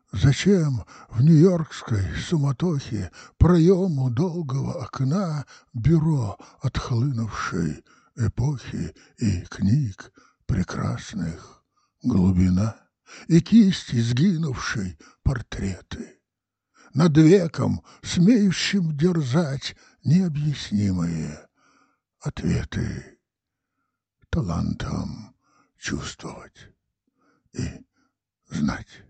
Зачем в нью-йоркской суматохе проему долгого окна бюро отхлынувшей эпохи и книг прекрасных глубина, и кисти сгинувшей портреты, над веком, смеющим дерзать необъяснимые ответы, талантом чувствовать и знать.